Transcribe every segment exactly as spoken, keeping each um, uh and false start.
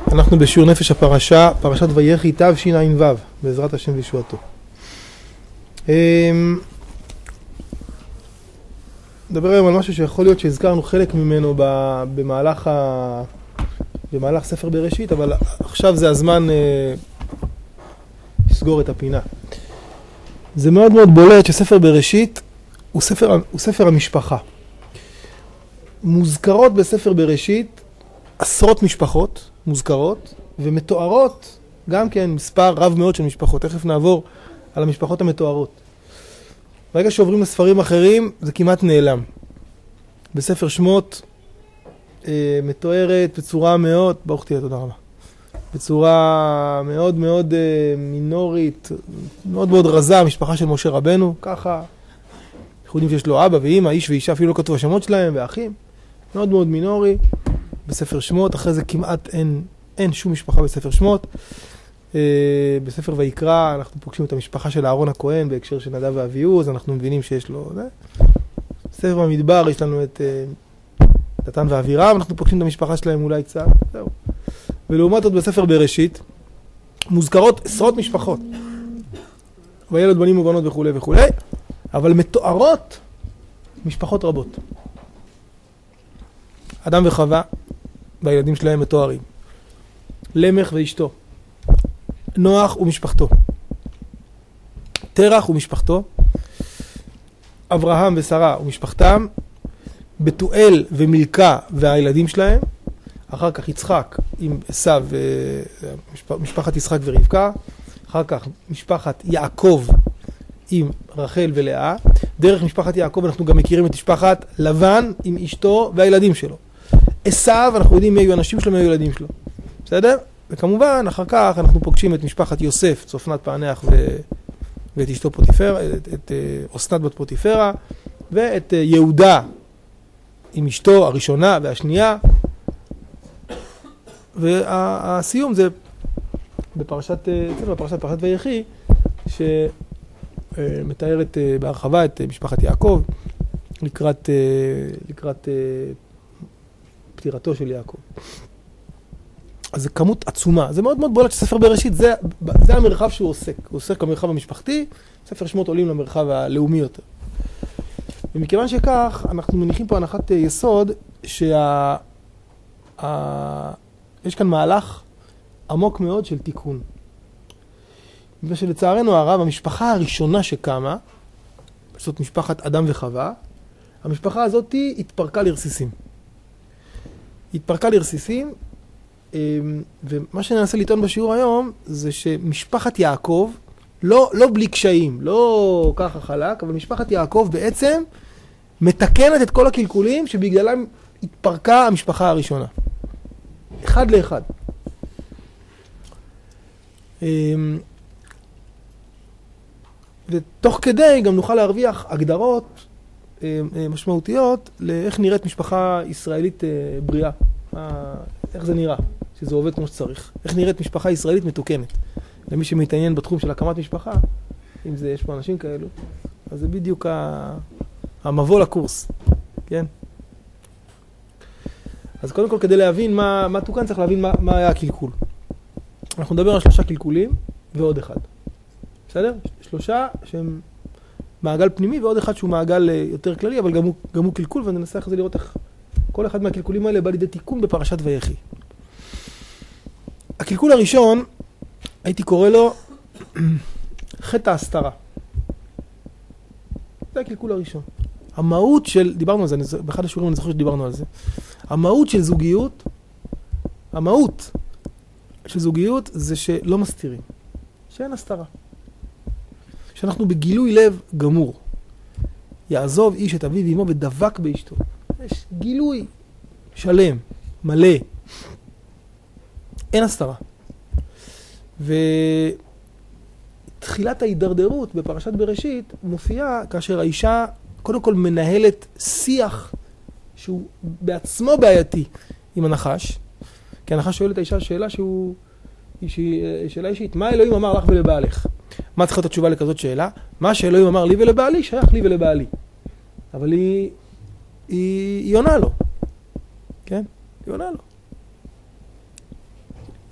אנחנו בשיעור נפש הפרשה, פרשת ויחי תשע"ו, בעזרת השם וישועתו. נדבר היום על משהו שיכול להיות שהזכרנו חלק ממנו במהלך, ה... במהלך ספר בראשית, אבל עכשיו זה הזמן אה, לסגור את הפינה. זה מאוד מאוד בולט שספר בראשית הוא ספר, הוא ספר המשפחה. מוזכרות בספר בראשית עשרות משפחות מוזכרות, ומתוארות גם כן מספר רב מאוד של משפחות. תכף נעבור על המשפחות המתוארות. ברגע שעוברים לספרים אחרים, זה כמעט נעלם. בספר שמות אה, מתוארת בצורה מאוד, ברוך תהיה, תודה רבה. בצורה מאוד מאוד אה, מינורית, מאוד מאוד רזה, המשפחה של משה רבנו, ככה. אנחנו יודעים שיש לו אבא ואמא, איש ואישה, אפילו לא כתוב השמות שלהם, ואחים. מאוד מאוד מינורי. בספר שמות, אחרי זה כמעט אין, אין שום משפחה בספר שמות. אה, בספר ויקרא אנחנו פוגשים את המשפחה של אהרון הכהן בהקשר של נדב ואביהו, אז אנחנו מבינים שיש לו זה. בספר במדבר יש לנו את אה, דתן ואבירם, אנחנו פוגשים את המשפחה שלהם אולי קצת, זהו. ולעומת זאת בספר בראשית מוזכרות עשרות משפחות, וילד בנים ובנות וכו' וכו', אבל מתוארות משפחות רבות. אדם וחווה והילדים שלהם מתוארים, למך ואשתו, נוח ומשפחתו, תרח ומשפחתו, אברהם ושרה ומשפחתם, בתואל ומילכה והילדים שלהם, אחר כך יצחק עם עשיו, משפחת יצחק ורבקה, אחר כך משפחת יעקב עם רחל ולאה. דרך משפחת יעקב אנחנו גם מכירים את משפחת לבן עם אשתו והילדים שלו. עשיו, אנחנו יודעים מי היו אנשים שלו, מי היו ילדים שלו. בסדר? וכמובן, אחר כך אנחנו פוגשים את משפחת יוסף, צופנת פענח ו... ואת אשתו פוטיפרה, את, את אסנת בת פוטיפרה, ואת יהודה עם אשתו הראשונה והשנייה. והסיום זה בפרשת, בפרשת פרשת ויחי, שמתארת בהרחבה את משפחת יעקב לקראת, לקראת פטירתו של יעקב. אז זה כמות עצומה. זה מאוד מאוד בולט שספר בראשית, זה, זה המרחב שהוא עוסק. הוא עוסק במרחב המשפחתי, ספר שמות עולים למרחב הלאומי יותר. ומכיוון שכך, אנחנו מניחים פה הנחת יסוד, שה... ה... יש כאן מהלך עמוק מאוד של תיקון. ושלצערנו הרב, המשפחה הראשונה שקמה, זאת משפחת אדם וחווה, המשפחה הזאת התפרקה לרסיסים. התפרקה לרסיסים, ומה שננסה לטעון בשיעור היום, זה שמשפחת יעקב, לא, לא בלי קשיים, לא ככה חלק, אבל משפחת יעקב בעצם מתקנת את כל הקלקולים שבגללם התפרקה המשפחה הראשונה. אחד לאחד. ותוך כדי גם נוכל להרוויח הגדרות משמעותיות לאיך נראית משפחה ישראלית בריאה. איך זה נראה, שזה עובד כמו שצריך. איך נראית משפחה ישראלית מתוקנת. למי שמתעניין בתחום של הקמת משפחה, אם זה יש פה אנשים כאלו, אז זה בדיוק המבוא לקורס. כן? אז קודם כל, כדי להבין מה, מה תוקן, צריך להבין מה, מה היה הקלקול. אנחנו נדבר על שלושה קלקולים ועוד אחד. בסדר? שלושה שהם מעגל פנימי ועוד אחד שהוא מעגל יותר כללי, אבל גם הוא, גם הוא קלקול, וננסה אחרי זה לראות איך כל אחד מהקלקולים האלה בא לידי תיקון בפרשת ויחי. הקלקול הראשון, הייתי קורא לו חטא ההסתרה. זה הקלקול הראשון. המהות של, דיברנו על זה, באחד השיעורים אני זוכר שדיברנו על זה. המהות של זוגיות, המהות של זוגיות זה שלא מסתירים. שאין הסתרה. שאנחנו בגילוי לב גמור. יעזוב איש את אביו ואמו ודבק באשתו. יש גילוי שלם, מלא. אין הסתרה. ותחילת ההידרדרות בפרשת בראשית מופיעה כאשר האישה קודם כל מנהלת שיח שהוא בעצמו בעייתי עם הנחש. כי הנחש שואל את האישה שאלה שהוא, שאלה אישית, מה אלוהים אמר לך ולבעלך? מה צריכה את התשובה לכזאת שאלה? מה שאלוהים אמר לי ולבעלי שייך לי ולבעלי. אבל היא, היא, היא עונה לו. כן? היא עונה לו.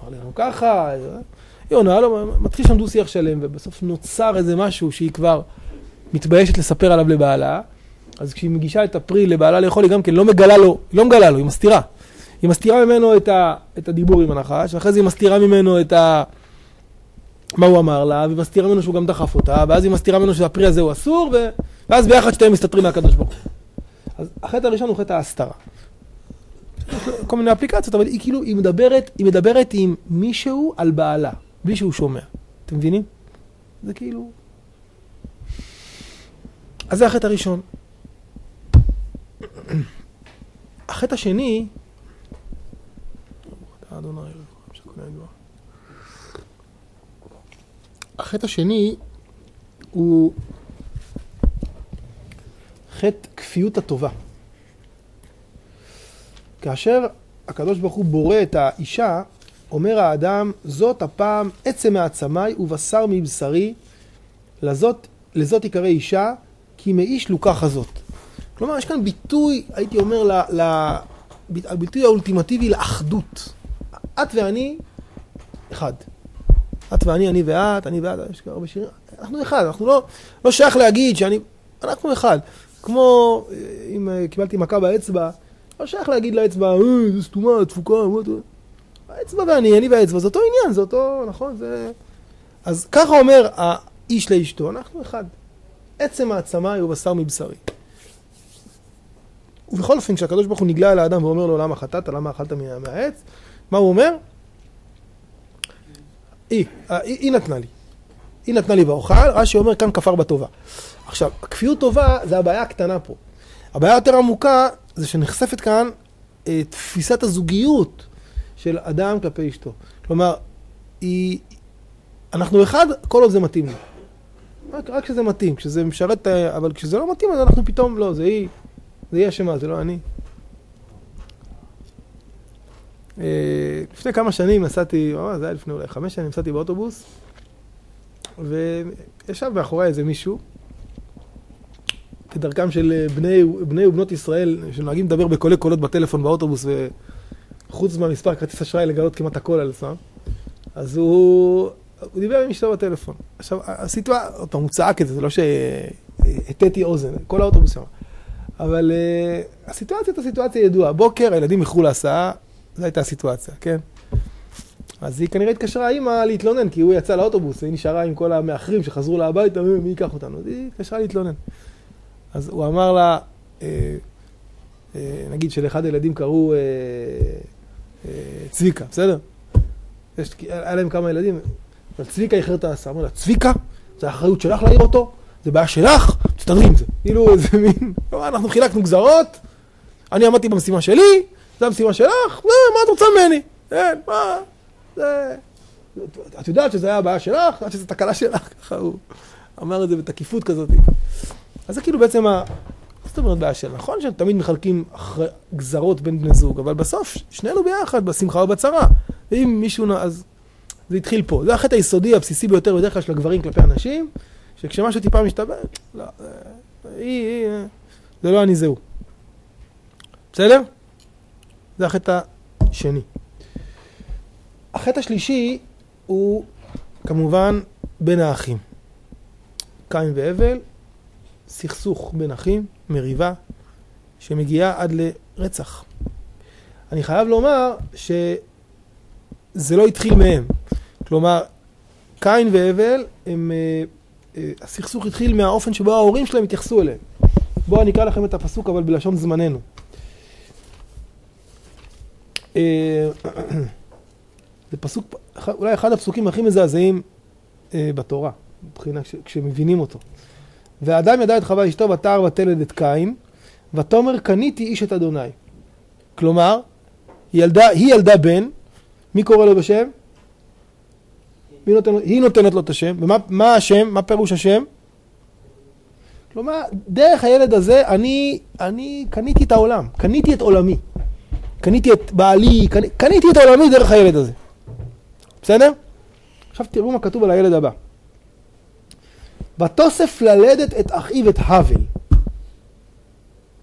אמר לנו ככה, היא עונה לו, מתחיל שם דו שיח שלם, ובסוף נוצר איזה משהו שהיא כבר מתביישת לספר עליו לבעלה, אז כשהיא מגישה את הפרי לבעלה לאכול, היא גם כן לא מגלה לו, היא לא מגלה לו, היא מסתירה. היא מסתירה ממנו את, ה, את הדיבור עם הנחש, ואחרי זה היא מסתירה ממנו את ה... מה הוא אמר לה, והיא מסתירה ממנו שהוא גם דחף אותה, ואז היא מסתירה ממנו שהפרי הזה הוא אסור, ו... ואז ביחד שתיים מסתתרים מהקדוש ברוך הוא. אז החטא הראשון הוא חטא ההסתרה. כל מיני אפליקציות, אבל היא כאילו, היא מדברת, היא מדברת עם מישהו על בעלה, בלי שהוא שומע. אתם מבינים? זה כאילו... אז זה החטא הראשון. החטא השני, החטא השני הוא חטא כפיות הטובה. כאשר הקדוש ברוך הוא בורא את האישה, אומר האדם, זאת הפעם עצם מעצמי ובשר מבשרי, לזאת, לזאת יקרא אישה, כי מאיש לוקח הזאת. כלומר, יש כאן ביטוי, הייתי אומר, ל, ל, הביטוי האולטימטיבי לאחדות. את ואני, אחד. את ואני, אני ואת, אני ואת, יש הרבה שירים. אנחנו אחד, אנחנו לא, לא שייך להגיד שאני, אנחנו אחד. כמו, אם קיבלתי מכה באצבע, לא שייך להגיד לאצבע, אה, זה סתומה, תפוקה, מה אתה... האצבע ואני, אני והאצבע, זה אותו עניין, זה אותו, נכון, זה... אז ככה אומר האיש לאשתו, אנחנו אחד. עצם העצמי הוא בשר מבשרי. ובכל אופן, כשהקדוש ברוך הוא נגלה על האדם ואומר לו, למה חטאת, למה אכלת מהעץ, מה הוא אומר? היא, היא, היא נתנה לי. היא נתנה לי באוכל, רש"י אומר, כאן כפר בטובה. עכשיו, הכפיות טובה זה הבעיה הקטנה פה. הבעיה יותר עמוקה זה שנחשפת כאן אה, תפיסת הזוגיות של אדם כלפי אשתו. כלומר, היא, אנחנו אחד, כל עוד זה מתאים לי. רק, רק כשזה מתאים, כשזה משרת, אבל כשזה לא מתאים, אז אנחנו פתאום, לא, זה היא, זה היא אשמה, זה לא אני. אה, לפני כמה שנים נסעתי, זה היה לפני אולי חמש שנים, נסעתי באוטובוס, וישב מאחורי איזה מישהו, כדרכם של בני, בני ובנות ישראל, שנוהגים לדבר בקולי קולות בטלפון באוטובוס, וחוץ מהמספר כרטיס אשראי לגלות כמעט הכל על עצמם, אז הוא, הוא דיבר עם אשתו בטלפון. עכשיו, הסיטואציה, עוד פעם, הוא צעק את זה, זה לא שהטאתי אוזן, כל האוטובוס שם. אבל uh, הסיטואציה הייתה סיטואציה ידועה. בוקר, הילדים איחרו להסעה, זו הייתה הסיטואציה, כן? אז היא כנראה התקשרה אימא להתלונן, כי הוא יצא לאוטובוס, היא נשארה עם כל המאחרים שחזרו לה הביתה, מי ייקח אותנו? אז היא התקשרה להתלונן. אז הוא אמר לה, אה, אה, נגיד שלאחד הילדים קראו אה, אה, צביקה, בסדר? יש, היה להם כמה ילדים, אבל צביקה איחר את ההסעה, אמר לה, צביקה, זה האחריות שלך להעיר אותו, זה בעיה שלך, תסתדרי עם זה. כאילו איזה מין, אנחנו חילקנו גזרות, אני עמדתי במשימה שלי, זה המשימה שלך, מה את רוצה ממני? אין, מה, זה... את יודעת שזה היה הבעיה שלך, את יודעת שזה תקלה שלך, ככה הוא אמר את זה בתקיפות כזאת. אז זה כאילו בעצם, מה זאת אומרת בעיה שלך? נכון שתמיד מחלקים גזרות בין בני זוג, אבל בסוף שנינו ביחד, בשמחה ובצרה. ואם מישהו, אז זה התחיל פה. זה החטא היסודי, הבסיסי ביותר, בדרך כלל של הגברים כלפי אנשים, שכשמשהו טיפה משתבא, לא, היא, היא, זה לא אני זהו. בסדר? זה החטא השני. החטא השלישי הוא כמובן בין האחים. קין והבל, סכסוך בין אחים, מריבה, שמגיעה עד לרצח. אני חייב לומר שזה לא התחיל מהם. כלומר, קין והבל, הם, הסכסוך התחיל מהאופן שבו ההורים שלהם התייחסו אליהם. בואו אני אקרא לכם את הפסוק, אבל בלשון זמננו. זה פסוק, אולי אחד הפסוקים הכי מזעזעים בתורה, מבחינה כשמבינים אותו. והאדם ידע את חווה אשתו ותער ותלד את קין, ותאמר קניתי איש את אדוני. כלומר, היא ילדה, היא ילדה בן, מי קורא לו בשם? היא נותנת, היא נותנת לו את השם. ומה מה השם? מה פירוש השם? כלומר, דרך הילד הזה אני, אני קניתי את העולם, קניתי את עולמי. קניתי את בעלי, קניתי, קניתי את העולמי דרך הילד הזה. בסדר? עכשיו תראו מה כתוב על הילד הבא. ותוסף ללדת את אחיו את הבל.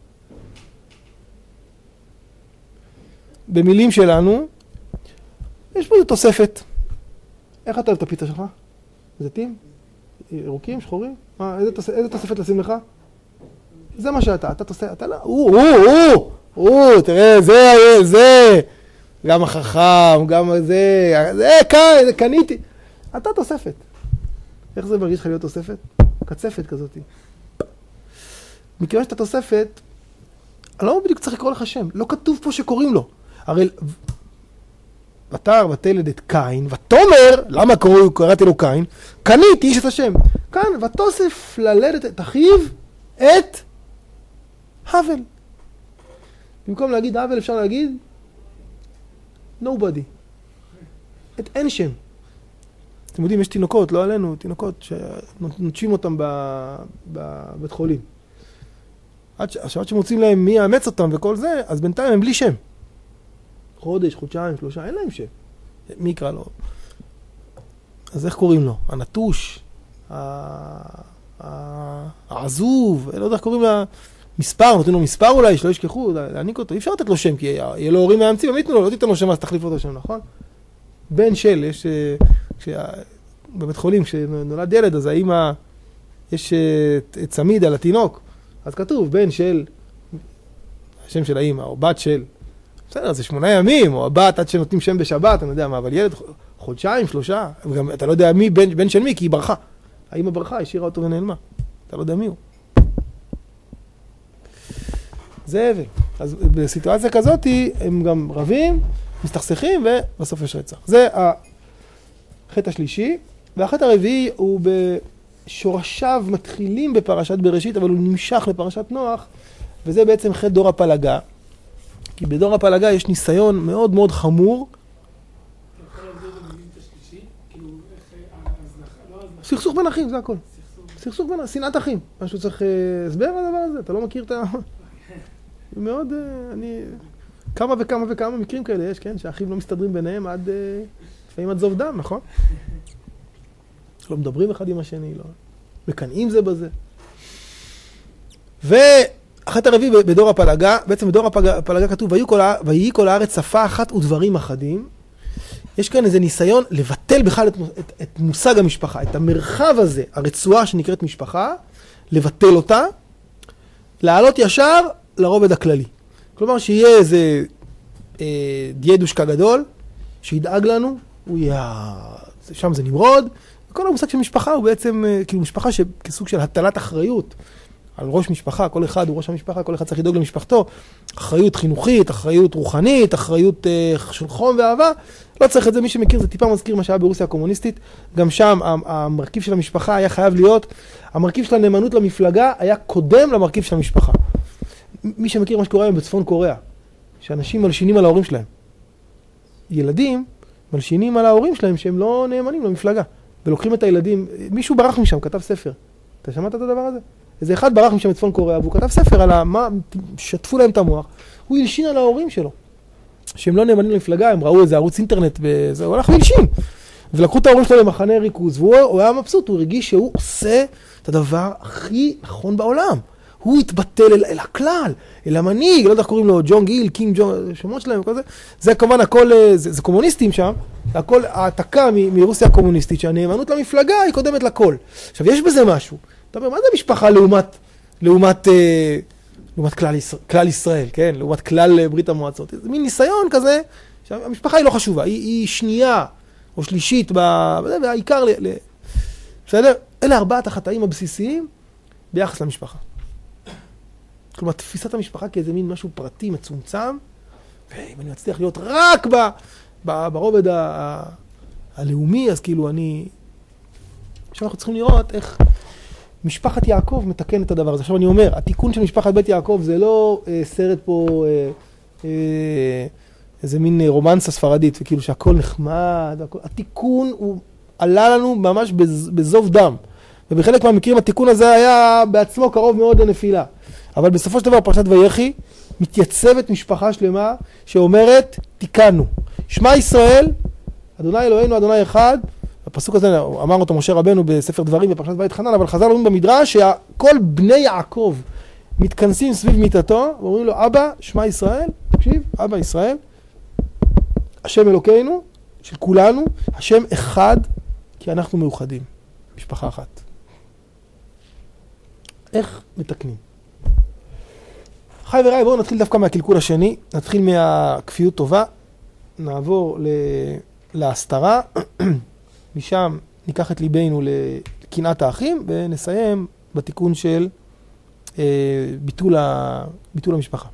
במילים שלנו, יש פה איזו תוספת. איך אתה אוהב את הפיצה שלך? זיתים? ירוקים? שחורים? מה, איזה, תוס... איזה תוספת לשים לך? זה מה שאתה, אתה תוספת, אתה לא, הוא, הוא, הוא, הוא, תראה, זה, זה, גם החכם, גם זה, זה, כאן, זה, קניתי. אתה תוספת. איך זה מרגיש לך להיות תוספת? קצפת כזאת. מכיוון שאתה תוספת, אני לא בדיוק צריך לקרוא לך שם, לא כתוב פה שקוראים לו. הרי, ותר ותלד את קין, ותומר, למה קראתי לו קין? קניתי איש את השם. כאן, ותוסף ללדת את אחיו, את הבל. במקום להגיד הבל אפשר להגיד nobody. את אין שם. אתם יודעים, יש תינוקות, לא עלינו, תינוקות שנוטשים אותם בבית חולים. עכשיו עד שמוצאים להם מי יאמץ אותם וכל זה, אז בינתיים הם בלי שם. חודש, חודשיים, שלושה, אין להם שם. מי יקרא לו? אז איך קוראים לו? הנטוש, העזוב, לא יודע איך קוראים לה, מספר, נותנים לו מספר אולי, שלא ישכחו, להעניק אותו. אי אפשר לתת לו שם, כי יהיה לו הורים מאמצים, הם ייתנו לו, לא תיתן לו שם, אז תחליף אותו שם, נכון? בן של, יש, בבית חולים, כשנולד ילד, אז האמא, יש צמיד על התינוק, אז כתוב, בן של, השם של האמא, או בת של, בסדר, זה שמונה ימים, או הבת עד שנותנים שם בשבת, אני יודע מה, אבל ילד חודשיים, שלושה, וגם אתה לא יודע מי, בן, בן של מי, כי היא ברחה. האמא ברחה, השאירה אותו ונעלמה. אתה לא יודע מי הוא. זה אבל. אז בסיטואציה כזאת, הם גם רבים, מסתכסכים, ובסוף יש רצח. זה החטא השלישי, והחטא הרביעי הוא בשורשיו מתחילים בפרשת בראשית, אבל הוא נמשך לפרשת נוח, וזה בעצם חטא דור הפלגה. כי בדור הפלגה יש ניסיון מאוד מאוד חמור. אתה יכול להגדיר את המילית השלישי? כאילו, איך ההזנחה, לא ההזנחה. סכסוך בין אחים, זה הכל. סכסוך בין, שנאת אחים. משהו צריך הסבר לדבר הזה, אתה לא מכיר את ה... מאוד, אני... כמה וכמה וכמה מקרים כאלה יש, כן? שהאחים לא מסתדרים ביניהם עד... לפעמים עד זוב דם, נכון? לא מדברים אחד עם השני, לא... מקנאים זה בזה. ו... החטא הרביעי בדור הפלגה, בעצם בדור הפלגה כתוב, ויהי כל הארץ שפה אחת ודברים אחדים. יש כאן איזה ניסיון לבטל בכלל את, את, את מושג המשפחה, את המרחב הזה, הרצועה שנקראת משפחה, לבטל אותה, לעלות ישר לרובד הכללי. כלומר שיהיה איזה אה, דיידושקה גדול, שידאג לנו, הוא יהיה, שם זה נמרוד, וכל המושג של משפחה הוא בעצם, אה, כאילו משפחה שכסוג של הטלת אחריות, על ראש משפחה, כל אחד הוא ראש המשפחה, כל אחד צריך לדאוג למשפחתו, אחריות חינוכית, אחריות רוחנית, אחריות אה, של חום ואהבה, לא צריך את זה, מי שמכיר, זה טיפה מזכיר מה שהיה ברוסיה הקומוניסטית, גם שם המרכיב של המשפחה היה חייב להיות, המרכיב של הנאמנות למפלגה היה קודם למרכיב של המשפחה. מי שמכיר מה שקורה היום בצפון קוריאה, שאנשים מלשינים על ההורים שלהם, ילדים מלשינים על ההורים שלהם שהם לא נאמנים למפלגה, ולוקחים את הילדים, מישהו ברח משם, כתב ספר, אתה שמעת את הדבר הזה? איזה אחד ברח משם בצפון קוריאה, והוא כתב ספר על מה, שטפו להם את המוח, הוא הלשין על ההורים שלו, שהם לא נאמנים למפלגה, הם ראו איזה ערוץ אינטרנט, וזה, הוא הלך והלשין, ולקחו את ההורים שלו למחנה ריכוז, והוא היה מבסוט, הוא הרגיש שהוא עושה את הדבר הכי נכון בעולם, הוא התבטל אל, אל הכלל, אל המנהיג, לא יודע איך קוראים לו, ג'ון גיל, קינג ג'ון, שמות שלהם וכל זה, זה כמובן הכל, זה, זה קומוניסטים שם, הכל העתקה מ, מרוסיה הקומוניסטית, שהנאמנות למפלגה היא קודמת לכל. עכשיו, יש בזה משהו, אתה אומר, מה זה משפחה לעומת, לעומת, אה, לעומת כלל, ישראל, כלל ישראל, כן? לעומת כלל ברית המועצות. זה מין ניסיון כזה, שהמשפחה היא לא חשובה, היא, היא שנייה או שלישית, ב, והעיקר, ל, ל, בסדר? אלה ארבעת החטאים הבסיסיים ביחס למשפחה. כלומר, תפיסת המשפחה כאיזה מין משהו פרטי, מצומצם, ואם אני מצליח להיות רק ב, ב, ברובד ה, ה, הלאומי, אז כאילו אני... עכשיו אנחנו צריכים לראות איך משפחת יעקב מתקן את הדבר הזה. עכשיו אני אומר, התיקון של משפחת בית יעקב זה לא אה, סרט פה, אה, אה, איזה מין רומנסה ספרדית, וכאילו שהכל נחמד, הכל, התיקון הוא עלה לנו ממש בז, בזוב דם, ובחלק מהמקרים התיקון הזה היה בעצמו קרוב מאוד לנפילה. אבל בסופו של דבר פרשת ויחי מתייצבת משפחה שלמה שאומרת תיקנו. שמע ישראל, אדוני אלוהינו, אדוני אחד, הפסוק הזה אמר אותו משה רבנו בספר דברים בפרשת בית חנן, אבל חז"ל אומרים במדרש שכל בני יעקב מתכנסים סביב מיטתו ואומרים לו, אבא, שמע ישראל, תקשיב, אבא ישראל, השם אלוקינו, של כולנו, השם אחד, כי אנחנו מאוחדים, משפחה אחת. איך מתקנים? חי ורעי, בואו נתחיל דווקא מהקלקול השני, נתחיל מהכפיות טובה, נעבור להסתרה, משם ניקח את ליבנו לקנאת האחים, ונסיים בתיקון של אה, ביטול, ה, ביטול המשפחה.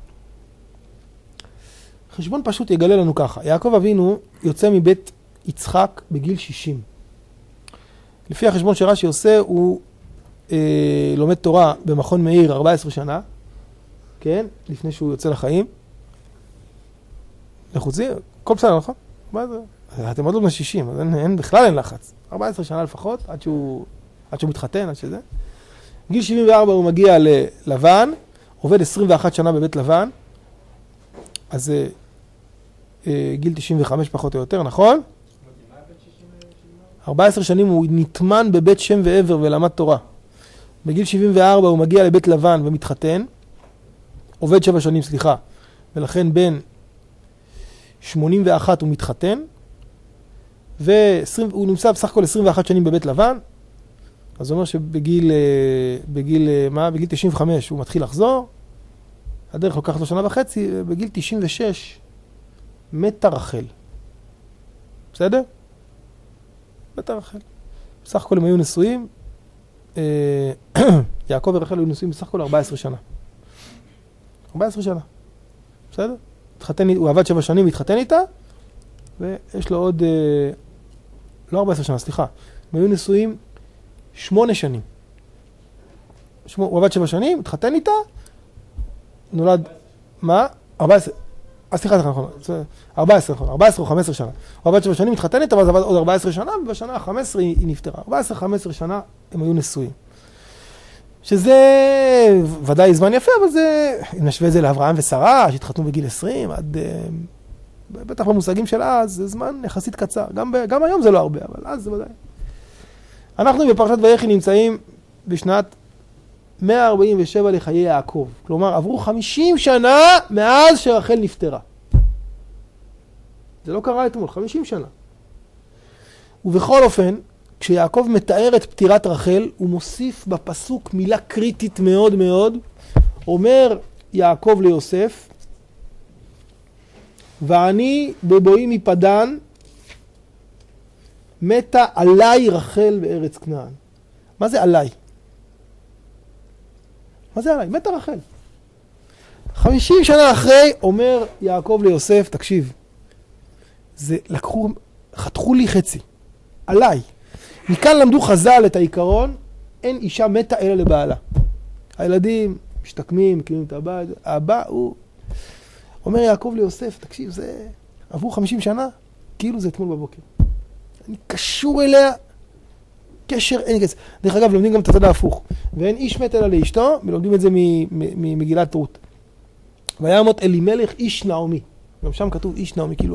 חשבון פשוט יגלה לנו ככה, יעקב אבינו יוצא מבית יצחק בגיל שישים. לפי החשבון שרש"י עושה, הוא אה, לומד תורה במכון מאיר ארבע עשרה שנה, כן? לפני שהוא יוצא לחיים. לחוצי, כל בסדר, נכון? מה זה? אתם עוד לא בן שישים, אז אין, אין, בכלל אין לחץ. ארבע עשרה שנה לפחות, עד שהוא, עד שהוא מתחתן, עד שזה. גיל שבעים וארבע הוא מגיע ללבן, עובד עשרים ואחת שנה בבית לבן, אז אה, אה, גיל תשעים וחמש פחות או יותר, נכון? ארבע עשרה שנים הוא נטמן בבית שם ועבר ולמד תורה. בגיל שבעים וארבע הוא מגיע לבית לבן ומתחתן, עובד שבע שנים, סליחה, ולכן בין שמונים ואחת הוא מתחתן, והוא נמצא בסך הכל עשרים ואחת שנים בבית לבן, אז זה אומר שבגיל בגיל, מה? בגיל תשעים וחמש הוא מתחיל לחזור, הדרך לוקחת לו שנה וחצי, בגיל תשעים ושש מתה רחל. בסדר? מתה רחל. בסך הכל הם היו נשואים, יעקב ורחל היו נשואים בסך הכל ארבע עשרה שנה. ארבע עשרה שנה. בסדר? התחתן, הוא עבד שבע שנים, התחתן איתה, ויש לו עוד, לא ארבע עשרה שנה, סליחה. הם היו נשואים שמונה שנים. שמו, הוא עבד שבע שנים, התחתן איתה, נולד, מה? ארבע עשרה, אה, סליחה, נכון, ארבע עשרה, נכון, ארבע עשרה או חמש עשרה שנה. הוא עבד שבע שנים, התחתן איתה, ואז עבד עוד ארבע עשרה שנה, ובשנה ה-חמש עשרה היא, היא נפטרה. ארבע עשרה חמש עשרה שנה הם היו נשואים. שזה ודאי זמן יפה, אבל זה, אם נשווה את זה לאברהם ושרה, שהתחתנו בגיל עשרים, עד, בטח במושגים של אז, זה זמן יחסית קצר. גם, גם היום זה לא הרבה, אבל אז זה ודאי. אנחנו בפרשת ויחי נמצאים בשנת מאה ארבעים ושבע לחיי יעקב. כלומר, עברו חמישים שנה מאז שרחל נפטרה. זה לא קרה אתמול, חמישים שנה. ובכל אופן, כשיעקב מתאר את פטירת רחל, הוא מוסיף בפסוק מילה קריטית מאוד מאוד. אומר יעקב ליוסף, ואני בבואי מפדן, מתה עליי רחל בארץ כנען. מה זה עליי? מה זה עליי? מתה רחל. חמישים שנה אחרי אומר יעקב ליוסף, תקשיב, זה לקחו, חתכו לי חצי. עליי. מכאן למדו חז"ל את העיקרון, אין אישה מתה אלא לבעלה. הילדים משתקמים, מקימים את הבית, האבא הוא... אומר יעקב ליוסף, תקשיב, זה... עברו חמישים שנה, כאילו זה אתמול בבוקר. אני קשור אליה, קשר אין קשר. דרך אגב, לומדים גם את הצד ההפוך. ואין איש מת אלא לאשתו, ולומדים את זה ממגילת רות. והיה מות אלימלך איש נעמי. גם שם כתוב איש נעמי, כאילו...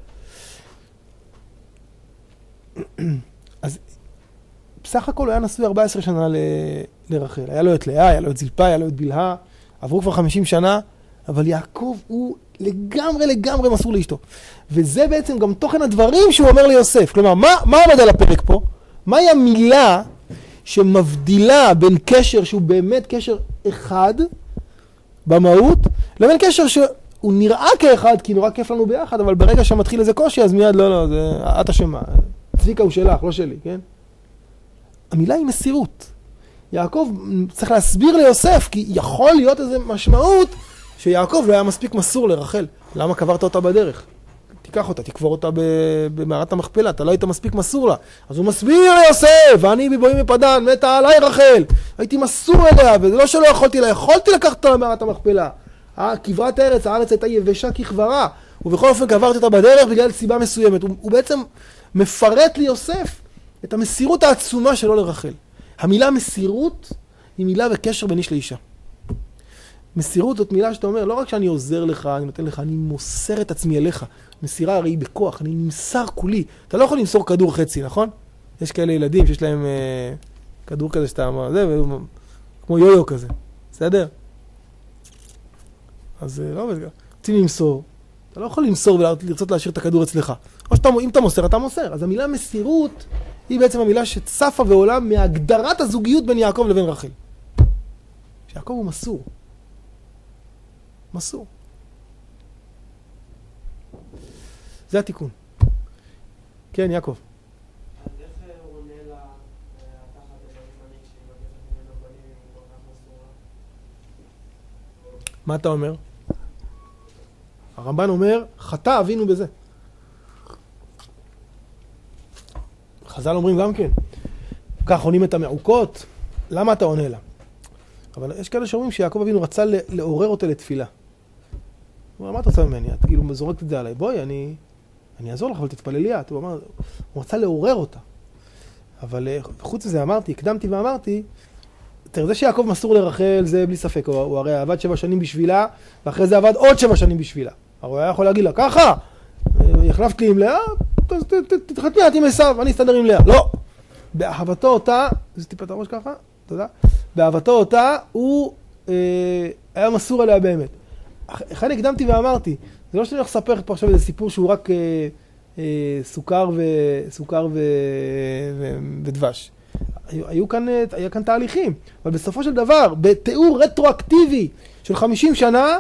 אז בסך הכל הוא היה נשוי ארבע עשרה שנה ל... לרחל. היה לו את לאה, היה לו את זלפה, היה לו את בלהה. עברו כבר חמישים שנה, אבל יעקב הוא לגמרי לגמרי מסור לאשתו. וזה בעצם גם תוכן הדברים שהוא אומר ליוסף. כלומר, מה, מה עומד על הפרק פה? מהי המילה שמבדילה בין קשר שהוא באמת קשר אחד במהות, לבין קשר שהוא נראה כאחד, כי נורא כיף לנו ביחד, אבל ברגע שמתחיל איזה קושי, אז מיד לא, לא, זה, את אשמה. צביקה הוא שלך, לא שלי, כן? המילה היא מסירות. יעקב צריך להסביר ליוסף, כי יכול להיות איזו משמעות שיעקב לא היה מספיק מסור לרחל. למה קברת אותה בדרך? תיקח אותה, תקבור אותה במערת המכפלה, אתה לא היית מספיק מסור לה. אז הוא מסביר ליוסף, ואני בבואי מפדן, מתה עליי רחל. הייתי מסור אליה, וזה לא שלא יכולתי לה, יכולתי לקחת אותה למערת המכפלה. כברת הארץ, הארץ הייתה יבשה ככברה, ובכל אופן קברתי אותה בדרך בגלל סיבה מסוימת. הוא, הוא בעצם מפרט ליוסף את המסירות העצומה שלו לרחל. המילה מסירות היא מילה וקשר בין איש לאישה. מסירות זאת מילה שאתה אומר, לא רק שאני עוזר לך, אני נותן לך, אני מוסר את עצמי אליך. מסירה הרי היא בכוח, אני נמסר כולי. אתה לא יכול למסור כדור חצי, נכון? יש כאלה ילדים שיש להם אה, כדור כזה שאתה אמר, זה, כמו יו-יו כזה. בסדר? אז לא עובד גם. רוצים למסור, אתה לא יכול למסור ולרצות להשאיר את הכדור אצלך. או שאתה, אם אתה מוסר, אתה מוסר. אז המילה מסירות היא בעצם המילה שצפה ועולה מהגדרת הזוגיות בין יעקב לבין רחל. שיעקב הוא מסור. מסור. זה התיקון. כן, יעקב. אז איך הוא עונה לה תחת הזמנית שהיא מבקשת ממנו בנים עם כל כך מסורה? מה אתה אומר? הרמב"ן אומר, חטא אבינו בזה. חז"ל אומרים גם כן, כך עונים את המעוקות, למה אתה עונה לה? אבל יש כאלה שאומרים שיעקב אבינו רצה לעורר אותה לתפילה. הוא אמר, מה אתה עושה ממני? את כאילו זורקת את זה עליי. בואי, אני, אני אעזור לך, אבל תתפללי את. הוא אמר, הוא רצה לעורר אותה. אבל חוץ מזה אמרתי, הקדמתי ואמרתי, תראה, זה שיעקב מסור לרחל, זה בלי ספק. הוא, הוא הרי עבד שבע שנים בשבילה, ואחרי זה עבד עוד שבע שנים בשבילה. הוא היה יכול להגיד לה, ככה, החלפת לי עם לאה, תתחתני את עם עשיו, אני אסתדר עם לאה. לא. באהבתו אותה, זה טיפה את הראש ככה, תודה. באהבתו אותה, הוא אה, היה מסור עליה באמת. אחד הקדמתי ואמרתי, זה לא שאני הולך לספר פה עכשיו איזה סיפור שהוא רק אה, אה, סוכר, ו, סוכר ו, ו, ודבש. היו, היו כאן, היה כאן תהליכים, אבל בסופו של דבר, בתיאור רטרואקטיבי של חמישים שנה,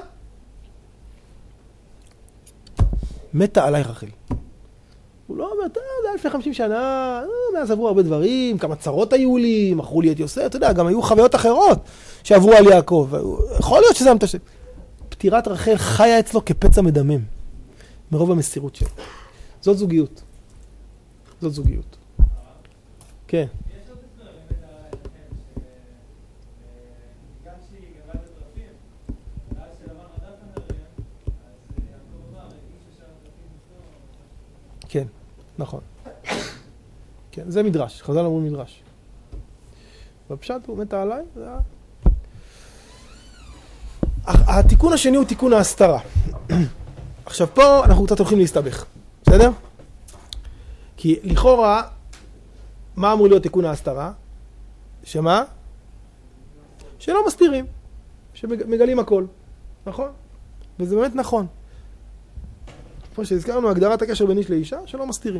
מתה עליי רחל. הוא לא אומר, זה היה לפני חמישים שנה, מאז עברו הרבה דברים, כמה צרות היו לי, מכרו לי את יוסף, אתה יודע, גם היו חוויות אחרות שעברו על יעקב. יכול להיות שזה המתשב. פטירת רחל חיה אצלו כפצע מדמם, מרוב המסירות שלו. זאת זוגיות. זאת זוגיות. כן. יש עוד אצלנו, באמת, הרחל, שגם שהיא גבלה את הדרכים, ואז שלבן רדף אחריהם, אז יעקב אמר, איש אשר הדרכים אצלו. כן, נכון. כן, זה מדרש, חז"ל אמרו מדרש. בפשט הוא מתה עליי, זה היה... התיקון השני הוא תיקון ההסתרה. עכשיו פה אנחנו קצת הולכים להסתבך, בסדר? כי לכאורה, מה אמור להיות תיקון ההסתרה? שמה? שלא מסתירים, שמגלים הכל, נכון? וזה באמת נכון. כמו שהזכרנו, הגדרת הקשר בין איש לאישה, שלא מסתירים.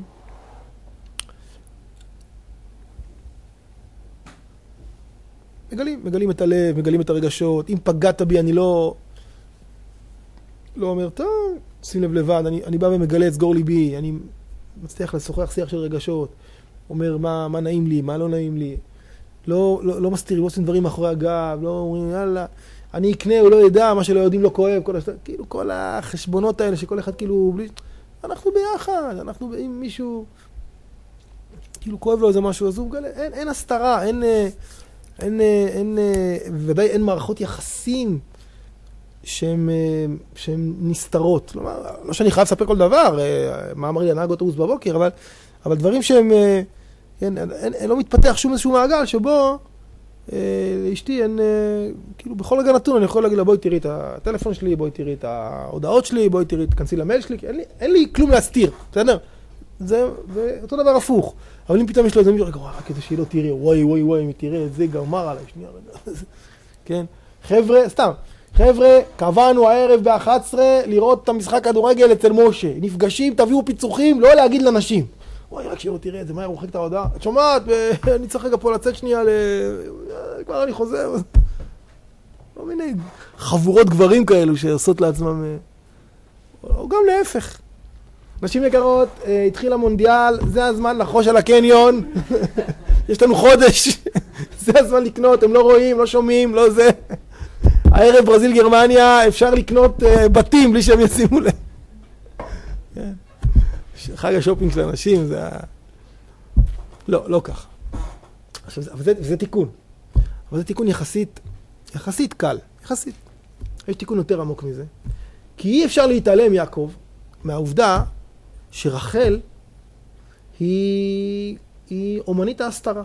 מגלים, מגלים את הלב, מגלים את הרגשות. אם פגעת בי, אני לא... לא אומר, טוב, שים לב לבד, אני, אני בא ומגלה את סגור ליבי, אני מצליח לשוחח שיח של רגשות, אומר מה, מה נעים לי, מה לא נעים לי. לא, לא, לא מסתירים, לא עושים דברים מאחורי הגב, לא אומרים, יאללה, אני אקנה, הוא לא ידע, מה שלא יודעים לא כואב, כל השת... כאילו כל החשבונות האלה שכל אחד כאילו, בלי... אנחנו ביחד, אנחנו עם מישהו, כאילו כואב לו איזה משהו, אז הוא מגלה, אין, אין הסתרה, אין... אין, אין, ודאי אין מערכות יחסים שהן, שהן נסתרות. כלומר, לא שאני חייב לספר כל דבר, מה אמר לי הנהג אוטובוס בבוקר, אבל, אבל דברים שהם, אין, אין, אין, לא מתפתח שום איזשהו מעגל שבו לאשתי אין, כאילו בכל רגע נתון אני יכול להגיד לה, בואי תראי את הטלפון שלי, בואי תראי את ההודעות שלי, בואי תראי, תכנסי למייל שלי, אין לי, אין לי כלום להסתיר, בסדר? זה, ואותו דבר הפוך. אבל אם פתאום יש לו איזה מישהו, רגע, רק כדי שהיא לא תראה, וואי, וואי, וואי, אם היא תראה את זה, גמר עליי, שנייה, רגע. כן? חבר'ה, סתם, חבר'ה, קבענו הערב ב-אחת עשרה לראות את המשחק כדורגל אצל משה. נפגשים, תביאו פיצוחים, לא להגיד לאנשים. וואי, רק שהיא לא תראה את זה, מה, הוא רוחק את ההודעה? את שומעת? אני צריך רגע פה לצאת שנייה ל... כבר אני חוזר. לא מיני חבורות גברים כאלו שעושות לעצמם... או גם להפך. נשים יקרות, התחיל המונדיאל, זה הזמן לחוש על הקניון, יש לנו חודש, זה הזמן לקנות, הם לא רואים, לא שומעים, לא זה. הערב ברזיל גרמניה, אפשר לקנות בתים בלי שהם ישימו לב. חג השופינג של אנשים, זה... לא, לא ככה. עכשיו, אבל זה, זה תיקון. אבל זה תיקון יחסית, יחסית קל, יחסית. יש תיקון יותר עמוק מזה. כי אי אפשר להתעלם, יעקב, מהעובדה שרחל היא, היא אומנית ההסתרה.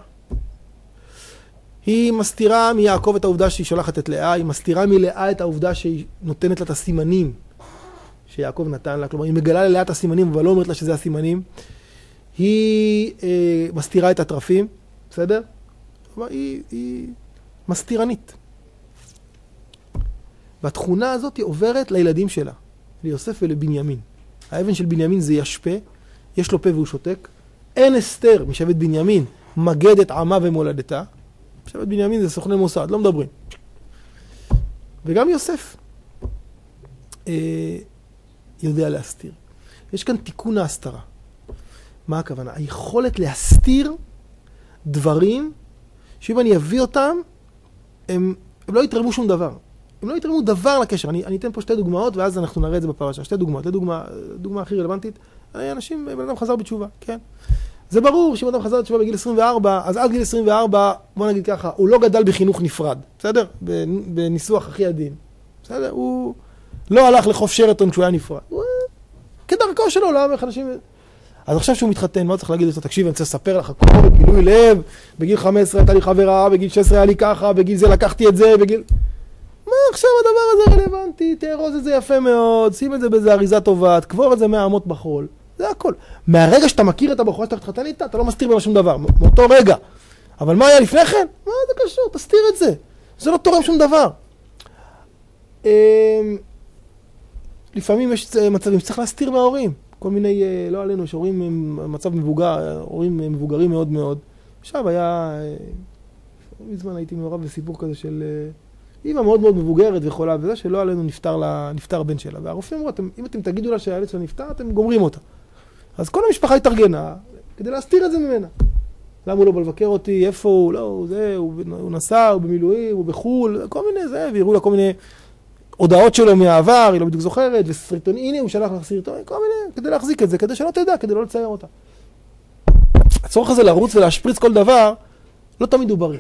היא מסתירה מיעקב את העובדה שהיא שולחת את לאה, היא מסתירה מלאה את העובדה שהיא נותנת לה את הסימנים שיעקב נתן לה, כלומר היא מגלה ללאה את הסימנים אבל לא אומרת לה שזה הסימנים. היא אה, מסתירה את הטרפים, בסדר? כלומר היא, היא מסתירנית. והתכונה הזאת היא עוברת לילדים שלה. ליוסף ולבנימין. האבן של בנימין זה ישפה, יש לו פה והוא שותק. אין אסתר משבט בנימין, מגד את עמה ומולדתה. שבט בנימין זה סוכני מוסד, לא מדברים. וגם יוסף אה, יודע להסתיר. יש כאן תיקון ההסתרה. מה הכוונה? היכולת להסתיר דברים שאם אני אביא אותם, הם, הם לא יתרמו שום דבר. הם לא יתרמו דבר לקשר. אני, אני אתן פה שתי דוגמאות, ואז אנחנו נראה את זה בפרשה. שתי דוגמאות. לדוגמה, דוגמה הכי רלוונטית, אנשים, בן אדם חזר בתשובה, כן? זה ברור שאם אדם חזר בתשובה בגיל עשרים וארבע, אז עד גיל עשרים וארבע, בוא נגיד ככה, הוא לא גדל בחינוך נפרד, בסדר? בניסוח הכי עדין. בסדר? הוא לא הלך לחוף שרתון כשהוא היה נפרד. הוא כדרכו של עולם, איך אנשים... אז עכשיו שהוא מתחתן, מה צריך להגיד לו? תקשיב, אני רוצה לספר לך הכל, בגילוי לב, בגיל חמש עשרה הייתה לי חברה, בגיל שש עשרה היה לי ככה, בגיל זה לקחתי את זה, בגיל... מה עכשיו הדבר הזה רלוונטי? תארוז את זה יפה מאוד, שים את זה באיזה אריזה טובה, תקבור את זה מאה אמות בחול. זה הכל. מהרגע שאתה מכיר את הבחורה שאתה מתחתן איתה, אתה לא מסתיר בה שום דבר, מאותו רגע. אבל מה היה לפני כן? מה זה קשור? תסתיר את זה. זה לא תורם שום דבר. לפעמים יש מצבים שצריך להסתיר מההורים. כל מיני, לא עלינו, יש הורים עם מצב מבוגר, הורים מבוגרים מאוד מאוד. עכשיו היה, מזמן הייתי מעורב בסיפור כזה של אמא מאוד מאוד מבוגרת וחולה, וזה שלא עלינו נפטר, לה, נפטר בן שלה. והרופאים אמרו, אם אתם תגידו לה שהילד שלה נפטר, אתם גומרים אותה. אז כל המשפחה התארגנה כדי להסתיר את זה ממנה. למה הוא לא בא לבקר אותי? איפה הוא? לא, הוא זה, הוא, הוא נסע, הוא במילואים, הוא בחול, כל מיני זה, ויראו לה כל מיני הודעות שלו מהעבר, היא לא בדיוק זוכרת, וסרטון, הנה הוא שלח לך סרטון, כל מיני, כדי להחזיק את זה, כדי שלא תדע, כדי לא לצייר אותה. הצורך הזה לרוץ ולהשפריץ כל דבר, לא תמיד הוא בריא.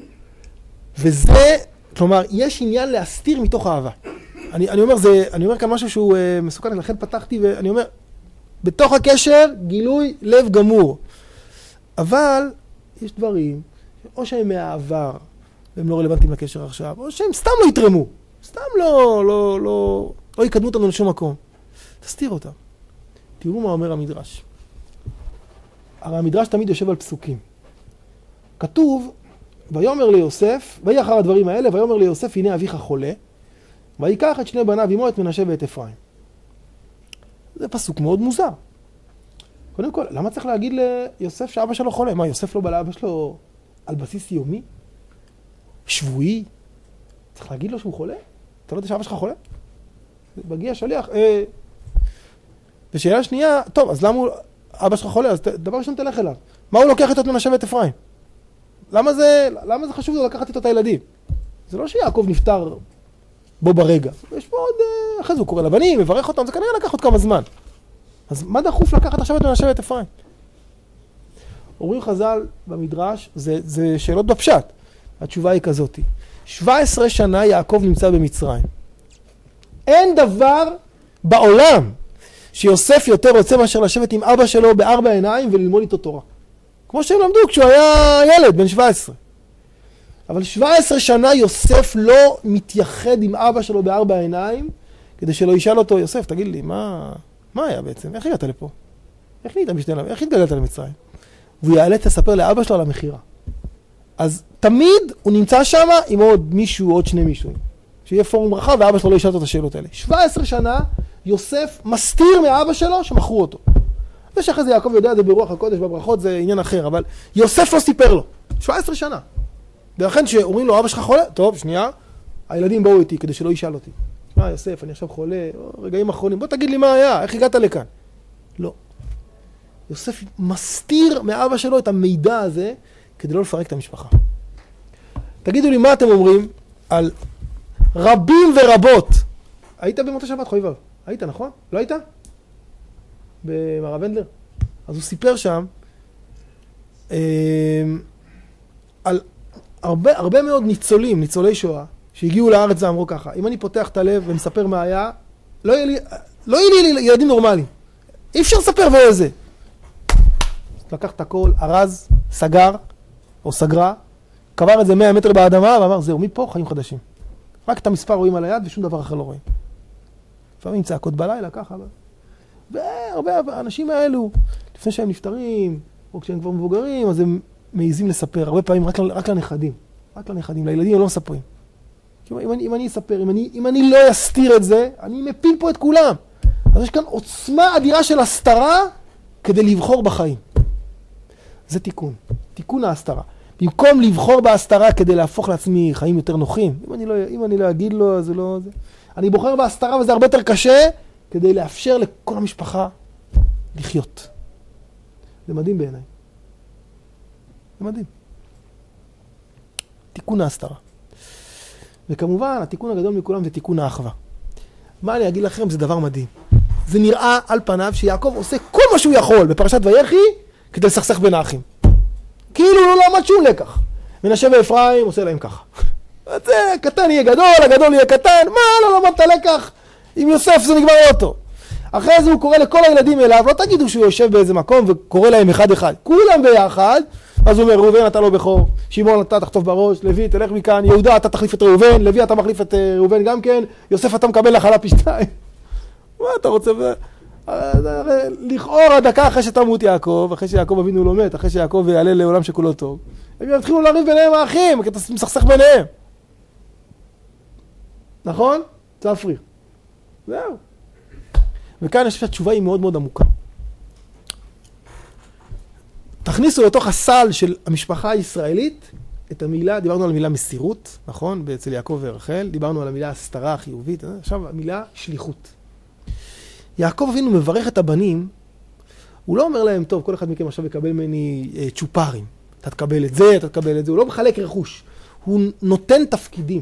וזה, כלומר, יש עניין להסתיר מתוך אהבה. אני, אני אומר, זה, אני אומר כאן משהו שהוא uh, מסוכן, לכן פתחתי ואני אומר, בתוך הקשר, גילוי לב גמור. אבל יש דברים, או שהם מהעבר, והם לא רלוונטיים לקשר עכשיו, או שהם סתם לא יתרמו. סתם לא, לא, לא, לא יקדמו אותנו לשום מקום. תסתיר אותם. תראו מה אומר המדרש. הרי המדרש תמיד יושב על פסוקים. כתוב, ויאמר ליוסף, ויהי אחר הדברים האלה, ויאמר ליוסף, הנה אביך חולה, ויקח את שני בניו עמו, את מנשה ואת אפרים. זה פסוק מאוד מוזר. קודם כל, למה צריך להגיד ליוסף שאבא שלו חולה? מה, יוסף לא בא לאבא שלו על בסיס יומי? שבועי? צריך להגיד לו שהוא חולה? אתה לא יודע שאבא שלך חולה? מגיע שליח. אה... ושאלה שנייה, טוב, אז למה הוא... אבא שלך חולה? אז דבר ראשון תלך אליו. מה הוא לוקח איתו את מנשה ואת אפרים? למה זה, למה זה חשוב לו לקחת איתו את הילדים? זה לא שיעקב נפטר בו ברגע. יש פה עוד... אחרי זה הוא קורא לבנים, מברך אותם, זה כנראה לקח עוד כמה זמן. אז מה דחוף לקחת עכשיו את מנשה ואת אפרים? אומרים חז"ל במדרש, זה, זה שאלות בפשט. התשובה היא כזאת. שבע עשרה שנה יעקב נמצא במצרים. אין דבר בעולם שיוסף יותר רוצה מאשר לשבת עם אבא שלו בארבע עיניים וללמוד איתו תורה. כמו שהם למדו כשהוא היה ילד, בן שבע עשרה. אבל שבע עשרה שנה יוסף לא מתייחד עם אבא שלו בארבע עיניים, כדי שלא ישאל אותו, יוסף, תגיד לי, מה, מה היה בעצם? איך הגעת לפה? איך נהיית משתנה? איך התגלת למצרים? והוא יעלה לספר לאבא שלו על המחירה. אז תמיד הוא נמצא שם עם עוד מישהו, עוד שני מישהו. שיהיה פורום רחב ואבא שלו לא ישאל אותו את השאלות האלה. שבע עשרה שנה יוסף מסתיר מאבא שלו שמכרו אותו. זה שאחרי זה יעקב יודע, זה ברוח הקודש, בברכות, זה עניין אחר, אבל יוסף לא סיפר לו. שבע עשרה שנה. ולכן שאומרים לו, אבא שלך חולה? טוב, שנייה, הילדים באו איתי כדי שלא ישאל אותי. מה, יוסף, אני עכשיו חולה, רגעים אחרונים, בוא תגיד לי מה היה, איך הגעת לכאן? לא. יוסף מסתיר מאבא שלו את המידע הזה, כדי לא לפרק את המשפחה. תגידו לי מה אתם אומרים על רבים ורבות. היית במוצאי שבת חויבר? היית, נכון? לא היית? במרב הנדלר? אז הוא סיפר שם אה, על הרבה, הרבה מאוד ניצולים, ניצולי שואה, שהגיעו לארץ ואמרו ככה, אם אני פותח את הלב ומספר מה היה, לא יהיה לי, לא יהיה לי ילדים נורמליים. אי אפשר לספר ואיזה. לקח את הכל, ארז, סגר, או סגרה, קבר את זה מאה מטר באדמה, ואמר, זהו, מפה חיים חדשים. רק את המספר רואים על היד, ושום דבר אחר לא רואים. לפעמים צעקות בלילה, ככה. והרבה האנשים האלו, לפני שהם נפטרים, או כשהם כבר מבוגרים, אז הם מעיזים לספר, הרבה פעמים רק, רק לנכדים. רק לנכדים, לילדים הם לא מספרים. אם אני, אם אני אספר, אם אני, אם אני לא אסתיר את זה, אני מפיל פה את כולם. אז יש כאן עוצמה אדירה של הסתרה כדי לבחור בחיים. זה תיקון, תיקון ההסתרה. במקום לבחור בהסתרה כדי להפוך לעצמי חיים יותר נוחים, אם אני לא, אם אני לא אגיד לו, אז זה לא... זה... אני בוחר בהסתרה וזה הרבה יותר קשה, כדי לאפשר לכל המשפחה לחיות. זה מדהים בעיניי. זה מדהים. תיקון ההסתרה. וכמובן, התיקון הגדול מכולם זה תיקון האחווה. מה אני אגיד לכם? זה דבר מדהים. זה נראה על פניו שיעקב עושה כל מה שהוא יכול בפרשת ויחי כדי לסכסך בין האחים. כאילו הוא לא למד שום לקח. מנשה ואפרים עושה להם ככה. זה קטן יהיה גדול, הגדול יהיה קטן. מה, לא למדת לקח? עם יוסף זה נגמר אותו. אחרי זה הוא קורא לכל הילדים אליו, לא תגידו שהוא יושב באיזה מקום וקורא להם אחד אחד. כולם ביחד. אז הוא אומר, ראובן אתה לא בכור, שמעון אתה תחטוף בראש, לוי תלך מכאן, יהודה אתה תחליף את ראובן, לוי אתה מחליף את ראובן גם כן, יוסף אתה מקבל לחלה פי שתיים. מה אתה רוצה? לכאורה דקה אחרי שתמות יעקב, אחרי שיעקב אבינו לא מת, אחרי שיעקב יעלה לעולם שכולו טוב, הם יתחילו לריב ביניהם האחים, כי אתה מסכסך ביניהם. נכון? צפרי. זהו. וכאן אני חושב שהתשובה היא מאוד מאוד עמוקה. תכניסו לתוך הסל של המשפחה הישראלית את המילה, דיברנו על המילה מסירות, נכון? אצל יעקב ורחל, דיברנו על המילה הסתרה החיובית, עכשיו המילה שליחות. יעקב אבינו מברך את הבנים, הוא לא אומר להם, טוב, כל אחד מכם עכשיו יקבל ממני אה, צ'ופרים, אתה תקבל את זה, אתה תקבל את זה, הוא לא מחלק רכוש, הוא נותן תפקידים.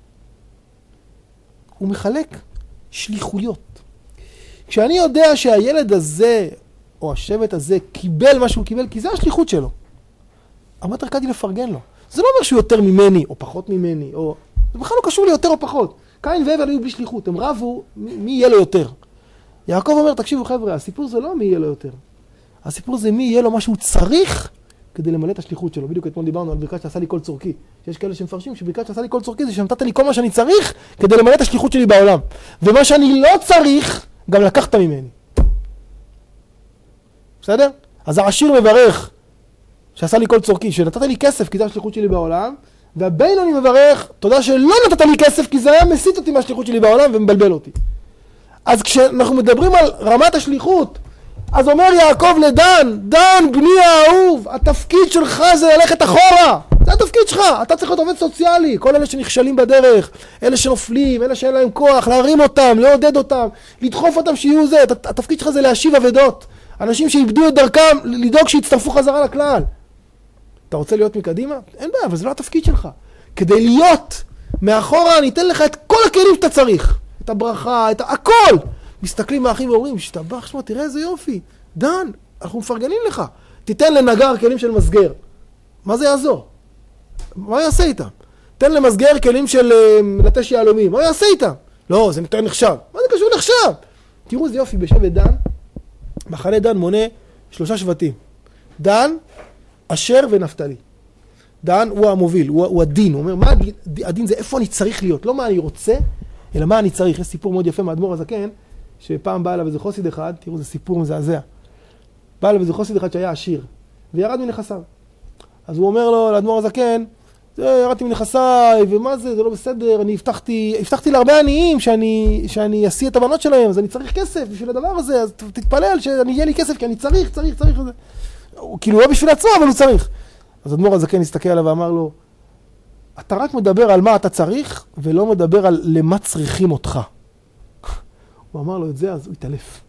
הוא מחלק שליחויות. כשאני יודע שהילד הזה, או השבט הזה, קיבל מה שהוא קיבל, כי זה השליחות שלו. הרבה יותר קלתי לפרגן לו. זה לא אומר שהוא יותר ממני, או פחות ממני, או... זה בכלל לא קשור לי יותר או פחות. קין והבל היו בלי שליחות, הם רבו מי יהיה לו יותר. יעקב אומר, תקשיבו חבר'ה, הסיפור זה לא מי יהיה לו יותר. הסיפור זה מי יהיה לו מה שהוא צריך כדי למלא את השליחות שלו. בדיוק אתמול דיברנו על ברכת שעשה לי כל צורכי. יש כאלה שמפרשים שברכת שעשה לי כל צורכי זה שנתת לי כל מה שאני צריך כדי למלא את השליחות שלי בעולם. ומה שאני לא צריך, גם לקחת ממני. בסדר? אז העשיר מברך שעשה לי כל צורכי, שנתת לי כסף כי זה השליחות שלי בעולם, והבינוני מברך, תודה שלא נתת לי כסף כי זה היה מסית אותי מהשליחות שלי בעולם ומבלבל אותי. אז כשאנחנו מדברים על רמת השליחות, אז אומר יעקב לדן, דן בני האהוב, התפקיד שלך זה ללכת אחורה. זה התפקיד שלך, אתה צריך להיות עובד סוציאלי. כל אלה שנכשלים בדרך, אלה שנופלים, אלה שאין להם כוח, להרים אותם, לעודד אותם, לדחוף אותם שיהיו זה. התפקיד שלך זה להשיב אבדות. אנשים שאיבדו את דרכם, לדאוג שיצטרפו חזרה לכלל. אתה רוצה להיות מקדימה? אין בעיה, אבל זה לא התפקיד שלך. כדי להיות מאחורה, אני אתן לך את כל הכלים שאתה צריך. את הברכה, את הכל. מסתכלים מהאחים ואומרים, שתבח שמה, תראה איזה יופי. דן, אנחנו מפרגנים לך. תיתן לנגר כלים של מסגר. מה זה יעזור? מה יעשה איתם? תן למסגר כלים של לטש יהלומים. מה יעשה איתם? לא, זה נתן נחשב. מה זה קשור נחשב? תראו איזה יופי, בשבט דן, מחנה דן מונה שלושה שבטים. דן, אשר ונפתלי. דן הוא המוביל, הוא, הוא הדין. הוא אומר, מה הדין? הדין זה איפה אני צריך להיות, לא מה אני רוצה, אלא מה אני צריך. יש סיפור מאוד יפה מאדמו"ר הזקן, שפעם בא אליו איזה חוסיד אחד, תראו, זה סיפור מזעזע. בא אליו איזה חוסיד אחד שהיה עשיר, וירד מנכסיו. אז הוא אומר לו, לאדמו"ר הזקן, זה, ירדתי מנכסיי, ומה זה, זה לא בסדר, אני הבטחתי, הבטחתי להרבה עניים שאני, שאני אשיא את הבנות שלהם, אז אני צריך כסף בשביל הדבר הזה, אז תתפלל שאני יהיה לי כסף, כי אני צריך, צריך, צריך. הוא, כאילו לא בשביל עצמו, אבל הוא צריך. אז אדמו"ר הזקן הסתכל עליו ואמר לו, אתה רק מדבר על מה אתה צריך, ולא מדבר על למה צריכים אותך. הוא אמר לו את זה, אז הוא התעלף.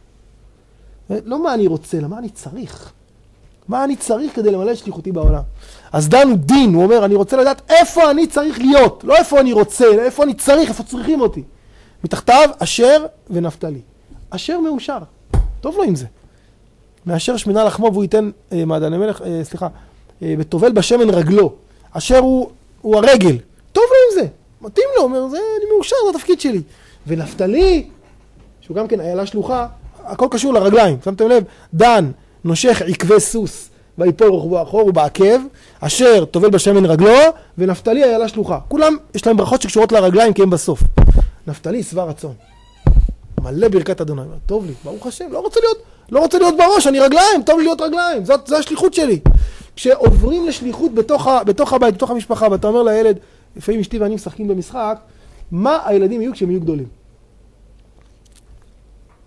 לא מה אני רוצה, אלא מה אני צריך. מה אני צריך כדי למלא את שליחותי בעולם. אז דן הוא דין, הוא אומר, אני רוצה לדעת איפה אני צריך להיות. לא איפה אני רוצה, אלא איפה אני צריך, איפה צריכים אותי. מתחתיו, אשר ונפתלי. אשר מאושר. טוב לו עם זה. מאשר שמינה לחמו והוא ייתן, אה, מעדני מלך, אה, סליחה, אה, בטובל בשמן רגלו. אשר הוא, הוא הרגל. טוב לו עם זה. מתאים לו, אומר, זה, אני מאושר, זה התפקיד שלי. ונפתלי, שהוא גם כן איילה שלוחה, הכל קשור לרגליים. שמתם לב? דן נושך עקבי סוס, ויפול רוחבו אחור ובעקב, אשר טובל בשמן רגלו, ונפתלי איילה שלוחה. כולם, יש להם ברכות שקשורות לרגליים, כי הם בסוף. נפתלי שבע רצון. מלא ברכת אדוני. טוב לי, ברוך השם, לא רוצה להיות, לא רוצה להיות בראש, אני רגליים, טוב לי להיות רגליים. זאת, זה השליחות שלי. כשעוברים לשליחות בתוך, ה, בתוך הבית, בתוך המשפחה, ואתה אומר לילד, לפעמים אשתי ואני משחקים במשחק, מה הילדים יהיו כשהם יהיו גדולים?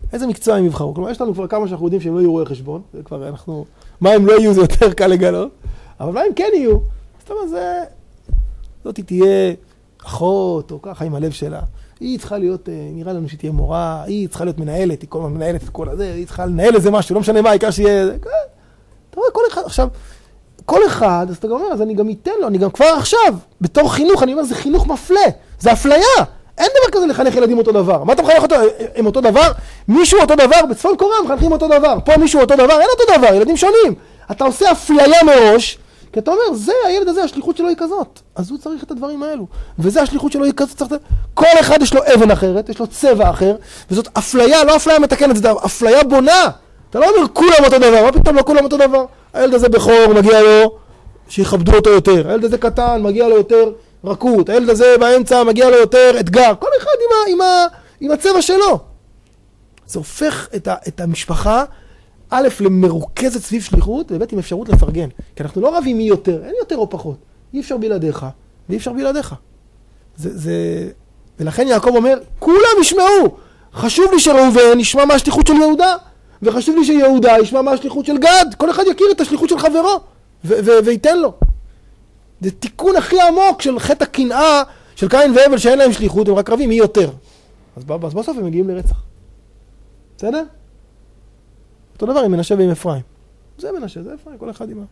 איזה מקצוע הם יבחרו? כלומר, יש לנו כבר כמה שאנחנו יודעים שהם לא יהיו רואי חשבון, זה כבר אנחנו, מה הם לא יהיו זה יותר קל לגלות, אבל מה הם כן יהיו? זאת אומרת, זה, זאת תהיה אחות, או ככה עם הלב שלה. היא צריכה להיות, נראה לנו שהיא תהיה מורה, היא צריכה להיות מנהלת, היא כל הזמן מנהלת את כל הזה, היא צריכה לנהל איזה משהו, לא משנה מה, העיקר שיהיה, אתה רואה, כל אחד, עכשיו, כל אחד, אז אתה גם אומר, אז אני גם אתן לו, אני גם כבר עכשיו, בתור חינוך, אני אומר, זה חינוך מפלה, זה אפליה. אין דבר כזה לחנך ילדים אותו דבר. מה אתה מחנך אותו? הם אותו דבר? מישהו אותו דבר? בצפון קוריאה מחנכים אותו דבר. פה מישהו אותו דבר? אין אותו דבר, ילדים שונים. אתה עושה אפליה מראש, כי אתה אומר, זה, הילד הזה, השליחות שלו היא כזאת. אז הוא צריך את הדברים האלו. וזה השליחות שלו היא כזאת. צריך... כל אחד יש לו אבן אחרת, יש לו צבע אחר, וזאת אפליה, לא אפליה מתקנת, זה אפליה בונה. אתה לא אומר, כולם אותו דבר. מה פתאום לא כולם אותו דבר? הילד הזה בכור, מגיע לו שיכבדו אותו יותר. הילד הזה קטן, מגיע לו יותר רכות. הילד הזה באמצע, מגיע לו יותר אתגר. כל אחד עם, ה, עם, ה, עם הצבע שלו. זה הופך את, ה, את המשפחה, א', למרוכזת סביב שליחות, וב' עם אפשרות לפרגן. כי אנחנו לא רבים מי יותר, אין יותר או פחות. אי אפשר בלעדיך, ואי אפשר בלעדיך. זה, זה... ולכן יעקב אומר, כולם ישמעו. חשוב לי שראובן ישמע מה השליחות של יהודה, וחשוב לי שיהודה ישמע מה השליחות של גד. כל אחד יכיר את השליחות של חברו, ו- ו- וייתן לו. זה תיקון הכי עמוק של חטא הקנאה של קין והבל, שאין להם שליחות, הם רק רבים מי יותר. אז, ב- אז בסוף הם מגיעים לרצח. בסדר? אותו דבר עם מנשה ועם אפרים. זה מנשה, זה אפרים, כל אחד עם ה...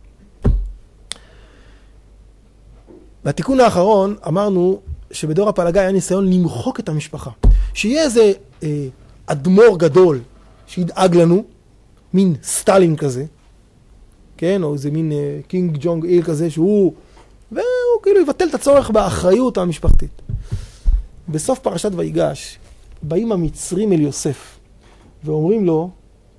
והתיקון האחרון, אמרנו שבדור הפלגה היה ניסיון למחוק את המשפחה. שיהיה איזה אה, אדמו"ר גדול שידאג לנו, מין סטלין כזה, כן? או איזה מין אה, קינג ג'ונג איל כזה, שהוא... והוא כאילו יבטל את הצורך באחריות המשפחתית. בסוף פרשת ויגש, באים המצרים אל יוסף, ואומרים לו,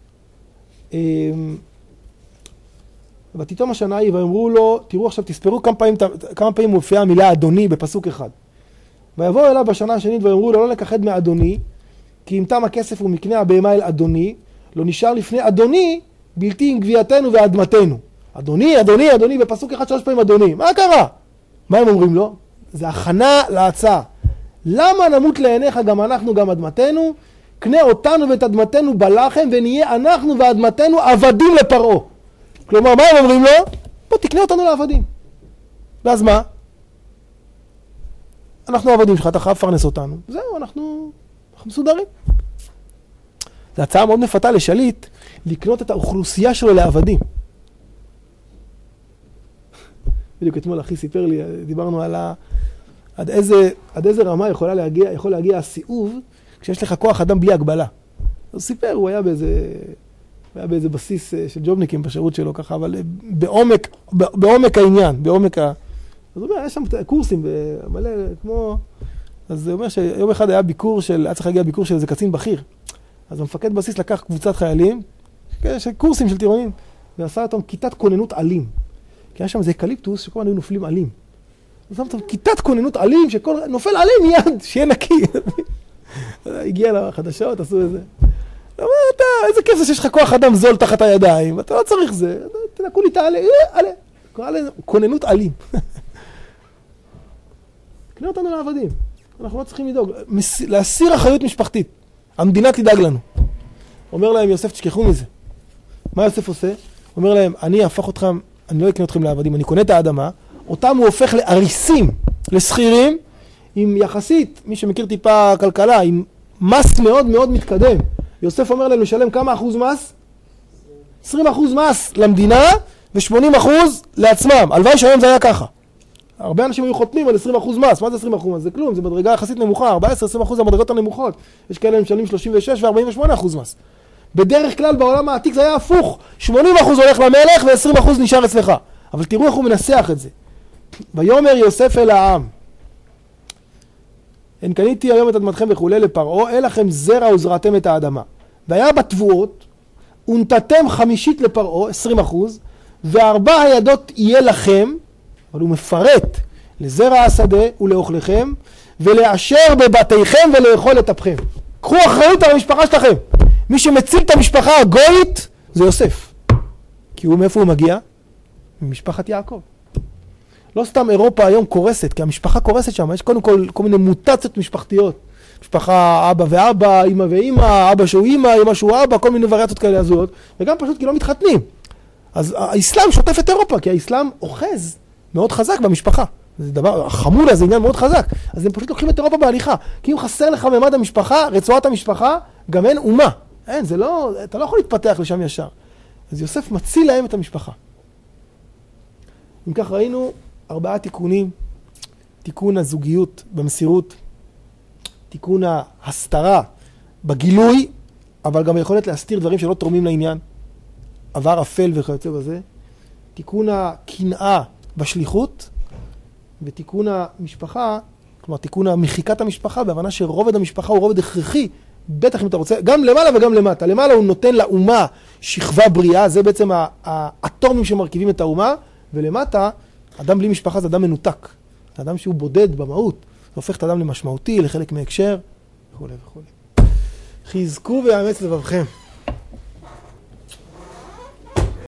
ותיתום השנה היא, ואמרו לו, תראו עכשיו, תספרו כמה פעמים, כמה פעמים מופיעה המילה אדוני בפסוק אחד. ויבואו אליו בשנה השנית, ואמרו לו, לא נכחד מאדוני, כי אם תם הכסף ומקנה הבהמה אל אדוני, לא נשאר לפני אדוני, בלתי עם גבייתנו ואדמתנו. אדוני, אדוני, אדוני, בפסוק אחד שלוש פעמים אדוני. מה קרה? מה הם אומרים לו? זה הכנה להצעה. למה נמות לעיניך גם אנחנו גם אדמתנו? קנה אותנו ואת אדמתנו בלחם, ונהיה אנחנו ואדמתנו עבדים לפרעה. כלומר, מה הם אומרים לו? בוא תקנה אותנו לעבדים. ואז מה? אנחנו עבדים שלך, אתה חייב לפרנס אותנו. זהו, אנחנו, אנחנו מסודרים. זו הצעה מאוד מפתה לשליט, לקנות את האוכלוסייה שלו לעבדים. בדיוק אתמול אחי סיפר לי, דיברנו על ה... עד איזה, עד איזה רמה יכולה להגיע, יכול להגיע הסיאוב, כשיש לך כוח אדם בלי הגבלה. הוא סיפר, הוא היה באיזה, הוא היה באיזה בסיס של ג'ובניקים בשירות שלו ככה, אבל בעומק, בעומק העניין, בעומק ה... אז הוא אומר, יש שם קורסים מלא, כמו... אז הוא אומר שיום אחד היה ביקור של, היה צריך להגיע ביקור של איזה קצין בכיר. אז המפקד בסיס לקח קבוצת חיילים, קורסים של טירונים, ועשה אותם כיתת כוננות עלים. כי היה שם איזה אקליפטוס שכל הזמן היו נופלים עלים. אז שמת כיתת כוננות עלים, שכל נופל עלים מיד, שיהיה נקי. הגיע לחדשות, עשו איזה... הוא אומר, אתה, איזה כיף זה שיש לך כוח אדם זול תחת הידיים, אתה לא צריך זה, תנקו לי את העלה, עלה. קורא לזה כוננות עלים. תקנה אותנו לעבדים. אנחנו לא צריכים לדאוג. להסיר אחריות משפחתית. המדינה תדאג לנו. אומר להם, יוסף, תשכחו מזה. מה יוסף עושה? אומר להם, אני אהפך אתכם, אני לא אקנה אתכם לעבדים, אני קונה את האדמה, אותם הוא הופך לאריסים, לסחירים, עם יחסית, מי שמכיר טיפה כלכלה, עם מס מאוד מאוד מתקדם. יוסף אומר להם לשלם כמה אחוז מס? עשרים אחוז מס למדינה ו-שמונים אחוז לעצמם. הלוואי שהיום זה היה ככה. הרבה אנשים היו חותמים על עשרים אחוז מס. מה זה עשרים אחוז מס? זה כלום, זה מדרגה יחסית נמוכה. ארבע עשרה עשרים אחוז זה המדרגות הנמוכות. יש כאלה משלמים שלושים ושש ו-ארבעים ושמונה אחוז מס. בדרך כלל בעולם העתיק זה היה הפוך. שמונים אחוז הולך למלך ו-עשרים אחוז נשאר אצלך. אבל תראו איך הוא מנסח את זה. ויאמר יוסף אל העם, הן קניתי היום את אדמתכם וכולי לפרעה, אל לכם זרע וזרעתם את האדמה. והיה בתבואות, ונתתם חמישית לפרעה, עשרים אחוז, וארבע הידות יהיה לכם, אבל הוא מפרט, לזרע השדה ולאוכלכם, ולאשר בבתיכם ולאכול את אפכם. קחו אחריות על המשפחה שלכם. מי שמציל את המשפחה הגויית, זה יוסף. כי הוא מאיפה הוא מגיע? ממשפחת יעקב. לא סתם אירופה היום קורסת, כי המשפחה קורסת שם, יש קודם כל כל מיני מוטציות משפחתיות. משפחה אבא ואבא, אמא ואמא, אבא שהוא אמא, אמא שהוא אבא, כל מיני וריאציות כאלה הזויות, וגם פשוט כי לא מתחתנים. אז האסלאם שוטף את אירופה, כי האסלאם אוחז מאוד חזק במשפחה. זה דבר, החמולה זה עניין מאוד חזק. אז הם פשוט לוקחים את אירופה בהליכה. כי אם חסר לך ממד המשפחה, רצועת המשפחה, גם אין אומה. אין, זה לא, אתה לא יכול להתפתח לשם ישר. אז יוסף מציל להם את המשפחה. אם כך ראינו ארבעה תיקונים, תיקון הזוגיות במסירות, תיקון ההסתרה בגילוי, אבל גם יכולת להסתיר דברים שלא תורמים לעניין, עבר אפל וכיוצא בזה, תיקון הקנאה בשליחות, ותיקון המשפחה, כלומר תיקון המחיקת המשפחה, בהבנה שרובד המשפחה הוא רובד הכרחי, בטח אם אתה רוצה, גם למעלה וגם למטה. למעלה הוא נותן לאומה שכבה בריאה, זה בעצם האטומים שמרכיבים את האומה, ולמטה, אדם בלי משפחה זה אדם מנותק. זה אדם שהוא בודד במהות, זה הופך את האדם למשמעותי, לחלק מהקשר, וכו' וכו'. חזקו ויאמץ לבבכם.